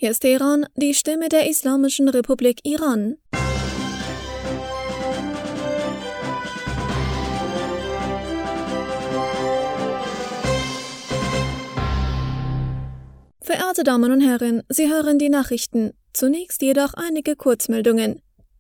Hier ist Teheran, die Stimme der Islamischen Republik Iran. Verehrte Damen und Herren, Sie hören die Nachrichten. Zunächst jedoch einige Kurzmeldungen.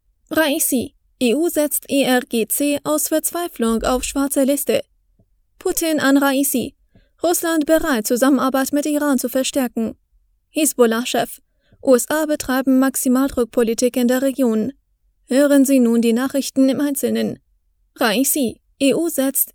Raisi: EU setzt IRGC aus Verzweiflung auf schwarze Liste. Putin an Raisi: Russland bereit, Zusammenarbeit mit Iran zu verstärken. Hisbollah-Chef: USA betreiben Maximaldruckpolitik in der Region. Hören Sie nun die Nachrichten im Einzelnen. Raisi: EU setzt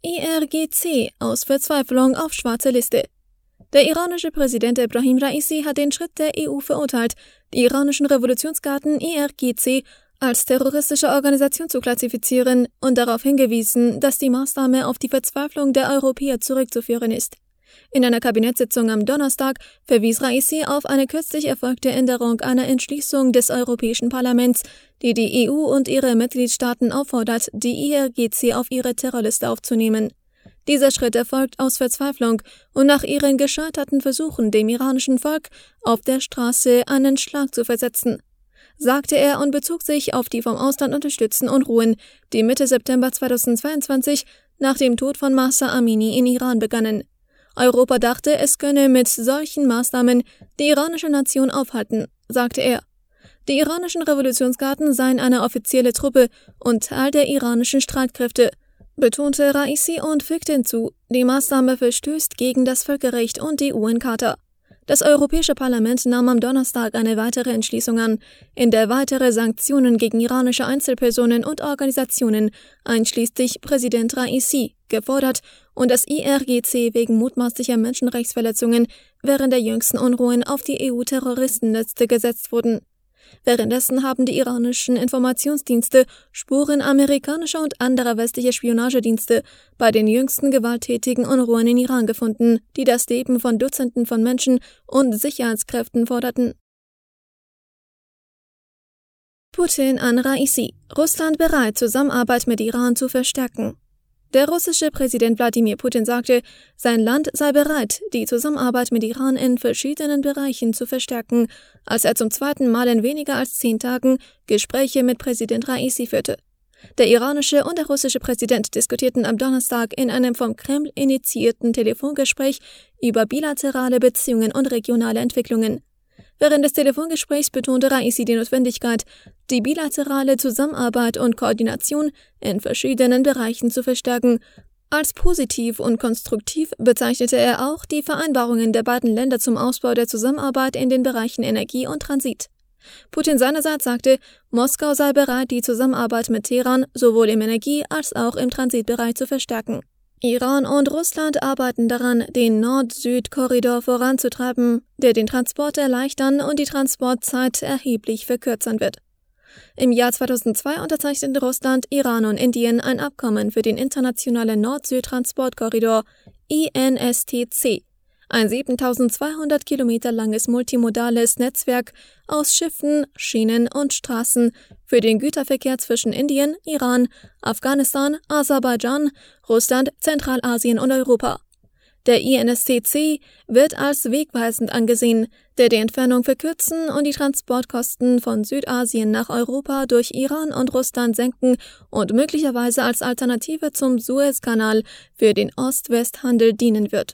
IRGC aus Verzweiflung auf schwarze Liste. Der iranische Präsident Ebrahim Raisi hat den Schritt der EU verurteilt, die iranischen Revolutionsgarden IRGC als terroristische Organisation zu klassifizieren und darauf hingewiesen, dass die Maßnahme auf die Verzweiflung der Europäer zurückzuführen ist. In einer Kabinettssitzung am Donnerstag verwies Raisi auf eine kürzlich erfolgte Änderung einer Entschließung des Europäischen Parlaments, die die EU und ihre Mitgliedstaaten auffordert, die IRGC auf ihre Terrorliste aufzunehmen. Dieser Schritt erfolgt aus Verzweiflung und nach ihren gescheiterten Versuchen, dem iranischen Volk auf der Straße einen Schlag zu versetzen, sagte er und bezog sich auf die vom Ausland unterstützten Unruhen, die Mitte September 2022 nach dem Tod von Mahsa Amini in Iran begannen. Europa dachte, es könne mit solchen Maßnahmen die iranische Nation aufhalten, sagte er. Die iranischen Revolutionsgarden seien eine offizielle Truppe und Teil der iranischen Streitkräfte, betonte Raisi und fügte hinzu, die Maßnahme verstößt gegen das Völkerrecht und die UN-Charta. Das Europäische Parlament nahm am Donnerstag eine weitere Entschließung an, in der weitere Sanktionen gegen iranische Einzelpersonen und Organisationen, einschließlich Präsident Raisi, gefordert und das IRGC wegen mutmaßlicher Menschenrechtsverletzungen während der jüngsten Unruhen auf die EU-Terroristenliste gesetzt wurden. Währenddessen haben die iranischen Informationsdienste Spuren amerikanischer und anderer westlicher Spionagedienste bei den jüngsten gewalttätigen Unruhen in Iran gefunden, die das Leben von Dutzenden von Menschen und Sicherheitskräften forderten. Putin an Raisi: Russland bereit, Zusammenarbeit mit Iran zu verstärken. Der russische Präsident Wladimir Putin sagte, sein Land sei bereit, die Zusammenarbeit mit Iran in verschiedenen Bereichen zu verstärken, als er zum zweiten Mal in weniger als 10 Tagen Gespräche mit Präsident Raisi führte. Der iranische und der russische Präsident diskutierten am Donnerstag in einem vom Kreml initiierten Telefongespräch über bilaterale Beziehungen und regionale Entwicklungen. Während des Telefongesprächs betonte Raisi die Notwendigkeit, die bilaterale Zusammenarbeit und Koordination in verschiedenen Bereichen zu verstärken. Als positiv und konstruktiv bezeichnete er auch die Vereinbarungen der beiden Länder zum Ausbau der Zusammenarbeit in den Bereichen Energie und Transit. Putin seinerseits sagte, Moskau sei bereit, die Zusammenarbeit mit Teheran sowohl im Energie- als auch im Transitbereich zu verstärken. Iran und Russland arbeiten daran, den Nord-Süd-Korridor voranzutreiben, der den Transport erleichtern und die Transportzeit erheblich verkürzen wird. Im Jahr 2002 unterzeichneten Russland, Iran und Indien ein Abkommen für den internationalen Nord-Süd-Transportkorridor INSTC, ein 7200 Kilometer langes multimodales Netzwerk aus Schiffen, Schienen und Straßen für den Güterverkehr zwischen Indien, Iran, Afghanistan, Aserbaidschan, Russland, Zentralasien und Europa. Der INSTC wird als wegweisend angesehen, der die Entfernung verkürzen und die Transportkosten von Südasien nach Europa durch Iran und Russland senken und möglicherweise als Alternative zum Suezkanal für den Ost-West-Handel dienen wird.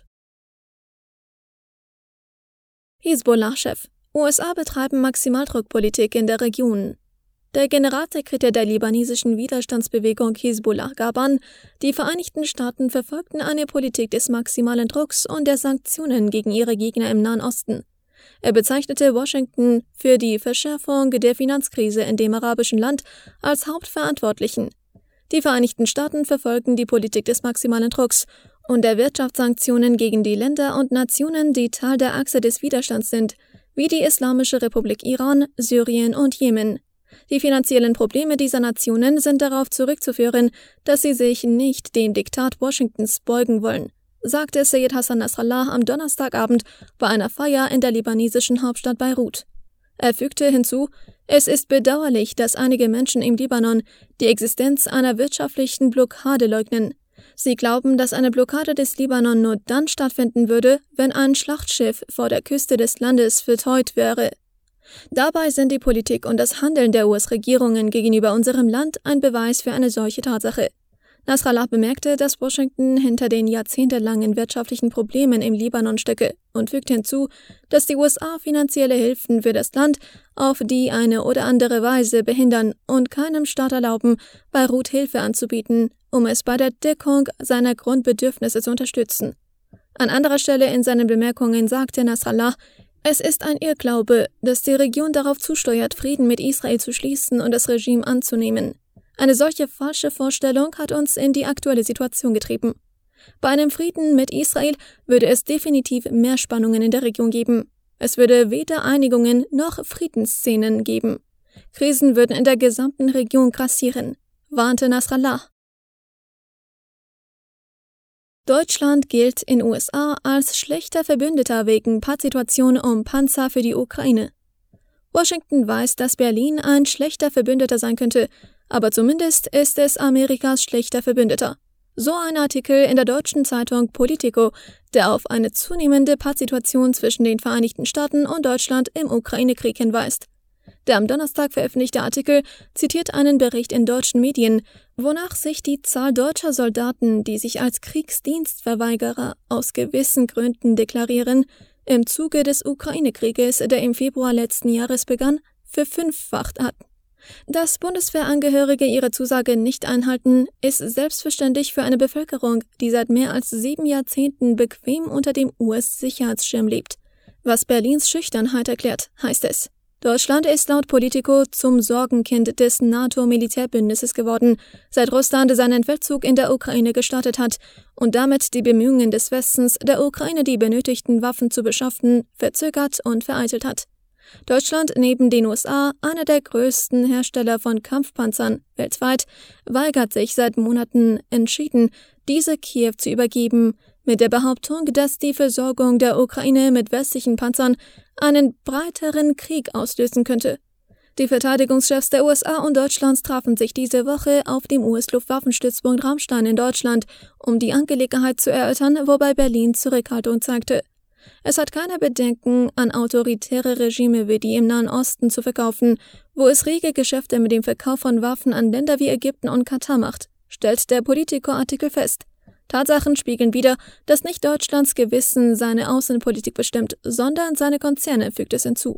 Hisbollah-Chef: USA betreiben Maximaldruckpolitik in der Region. Der Generalsekretär der libanesischen Widerstandsbewegung Hisbollah gab an, die Vereinigten Staaten verfolgten eine Politik des maximalen Drucks und der Sanktionen gegen ihre Gegner im Nahen Osten. Er bezeichnete Washington für die Verschärfung der Finanzkrise in dem arabischen Land als Hauptverantwortlichen. Die Vereinigten Staaten verfolgen die Politik des maximalen Drucks und der Wirtschaftssanktionen gegen die Länder und Nationen, die Teil der Achse des Widerstands sind, wie die Islamische Republik Iran, Syrien und Jemen. Die finanziellen Probleme dieser Nationen sind darauf zurückzuführen, dass sie sich nicht dem Diktat Washingtons beugen wollen, sagte Seyed Hassan Nasrallah am Donnerstagabend bei einer Feier in der libanesischen Hauptstadt Beirut. Er fügte hinzu, es ist bedauerlich, dass einige Menschen im Libanon die Existenz einer wirtschaftlichen Blockade leugnen. Sie glauben, dass eine Blockade des Libanon nur dann stattfinden würde, wenn ein Schlachtschiff vor der Küste des Landes verteut wäre. Dabei sind die Politik und das Handeln der US-Regierungen gegenüber unserem Land ein Beweis für eine solche Tatsache. Nasrallah bemerkte, dass Washington hinter den jahrzehntelangen wirtschaftlichen Problemen im Libanon stecke und fügte hinzu, dass die USA finanzielle Hilfen für das Land auf die eine oder andere Weise behindern und keinem Staat erlauben, Beirut Hilfe anzubieten, um es bei der Deckung seiner Grundbedürfnisse zu unterstützen. An anderer Stelle in seinen Bemerkungen sagte Nasrallah, es ist ein Irrglaube, dass die Region darauf zusteuert, Frieden mit Israel zu schließen und das Regime anzunehmen. Eine solche falsche Vorstellung hat uns in die aktuelle Situation getrieben. Bei einem Frieden mit Israel würde es definitiv mehr Spannungen in der Region geben. Es würde weder Einigungen noch Friedensszenen geben. Krisen würden in der gesamten Region grassieren, warnte Nasrallah. Deutschland gilt in USA als schlechter Verbündeter wegen Pattsituation um Panzer für die Ukraine. Washington weiß, dass Berlin ein schlechter Verbündeter sein könnte, aber zumindest ist es Amerikas schlechter Verbündeter. So ein Artikel in der deutschen Zeitung Politico, der auf eine zunehmende Pattsituation zwischen den Vereinigten Staaten und Deutschland im Ukraine-Krieg hinweist. Der am Donnerstag veröffentlichte Artikel zitiert einen Bericht in deutschen Medien, wonach sich die Zahl deutscher Soldaten, die sich als Kriegsdienstverweigerer aus gewissen Gründen deklarieren, im Zuge des Ukraine-Krieges, der im Februar letzten Jahres begann, verfünffacht hat. Dass Bundeswehrangehörige ihre Zusage nicht einhalten, ist selbstverständlich für eine Bevölkerung, die seit mehr als 7 Jahrzehnten bequem unter dem US-Sicherheitsschirm lebt. Was Berlins Schüchternheit erklärt, heißt es. Deutschland ist laut Politico zum Sorgenkind des NATO-Militärbündnisses geworden, seit Russland seinen Feldzug in der Ukraine gestartet hat und damit die Bemühungen des Westens, der Ukraine die benötigten Waffen zu beschaffen, verzögert und vereitelt hat. Deutschland, neben den USA, einer der größten Hersteller von Kampfpanzern weltweit, weigert sich seit Monaten entschieden, diese Kiew zu übergeben, mit der Behauptung, dass die Versorgung der Ukraine mit westlichen Panzern einen breiteren Krieg auslösen könnte. Die Verteidigungschefs der USA und Deutschlands trafen sich diese Woche auf dem US-Luftwaffenstützpunkt Ramstein in Deutschland, um die Angelegenheit zu erörtern, wobei Berlin Zurückhaltung zeigte. Es hat keine Bedenken, an autoritäre Regime wie die im Nahen Osten zu verkaufen, wo es rege Geschäfte mit dem Verkauf von Waffen an Länder wie Ägypten und Katar macht, stellt der Politico-Artikel fest. Tatsachen spiegeln wider, dass nicht Deutschlands Gewissen seine Außenpolitik bestimmt, sondern seine Konzerne, fügt es hinzu.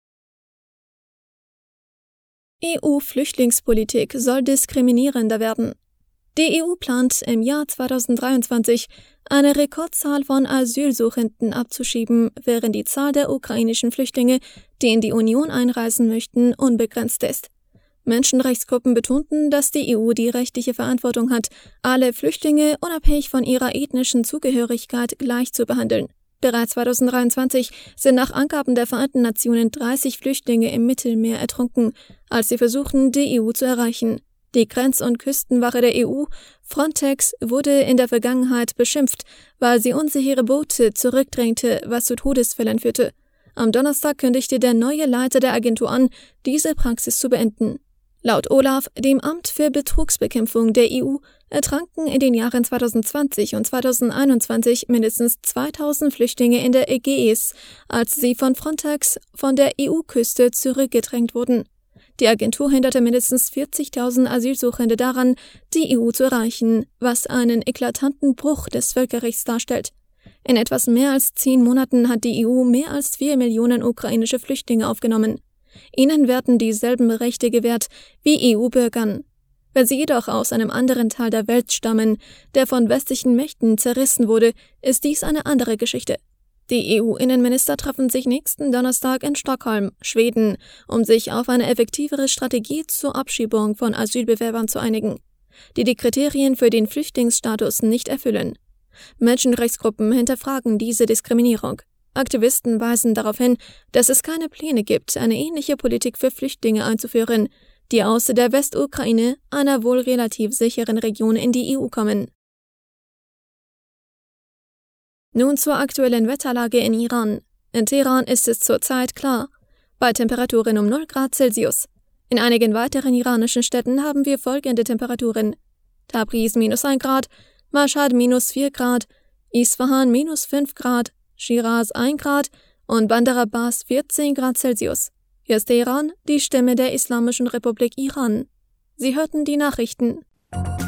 EU-Flüchtlingspolitik soll diskriminierender werden. Die EU plant im Jahr 2023 eine Rekordzahl von Asylsuchenden abzuschieben, während die Zahl der ukrainischen Flüchtlinge, die in die Union einreisen möchten, unbegrenzt ist. Menschenrechtsgruppen betonten, dass die EU die rechtliche Verantwortung hat, alle Flüchtlinge unabhängig von ihrer ethnischen Zugehörigkeit gleich zu behandeln. Bereits 2023 sind nach Angaben der Vereinten Nationen 30 Flüchtlinge im Mittelmeer ertrunken, als sie versuchten, die EU zu erreichen. Die Grenz- und Küstenwache der EU, Frontex, wurde in der Vergangenheit beschimpft, weil sie unsichere Boote zurückdrängte, was zu Todesfällen führte. Am Donnerstag kündigte der neue Leiter der Agentur an, diese Praxis zu beenden. Laut OLAF, dem Amt für Betrugsbekämpfung der EU, ertranken in den Jahren 2020 und 2021 mindestens 2000 Flüchtlinge in der Ägäis, als sie von Frontex von der EU-Küste zurückgedrängt wurden. Die Agentur hinderte mindestens 40.000 Asylsuchende daran, die EU zu erreichen, was einen eklatanten Bruch des Völkerrechts darstellt. In etwas mehr als 10 Monaten hat die EU mehr als 4 Millionen ukrainische Flüchtlinge aufgenommen. Ihnen werden dieselben Rechte gewährt wie EU-Bürgern. Wenn sie jedoch aus einem anderen Teil der Welt stammen, der von westlichen Mächten zerrissen wurde, ist dies eine andere Geschichte. Die EU-Innenminister treffen sich nächsten Donnerstag in Stockholm, Schweden, um sich auf eine effektivere Strategie zur Abschiebung von Asylbewerbern zu einigen, die die Kriterien für den Flüchtlingsstatus nicht erfüllen. Menschenrechtsgruppen hinterfragen diese Diskriminierung. Aktivisten weisen darauf hin, dass es keine Pläne gibt, eine ähnliche Politik für Flüchtlinge einzuführen, die aus der Westukraine, einer wohl relativ sicheren Region, in die EU kommen. Nun zur aktuellen Wetterlage in Iran. In Teheran ist es zurzeit klar, bei Temperaturen um 0 Grad Celsius. In einigen weiteren iranischen Städten haben wir folgende Temperaturen: Tabriz -1 Grad, Mashhad -4 Grad, Isfahan -5 Grad, Shiraz 1 Grad und Bandar Abbas 14 Grad Celsius. Hier ist Teheran, die Stimme der Islamischen Republik Iran. Sie hörten die Nachrichten.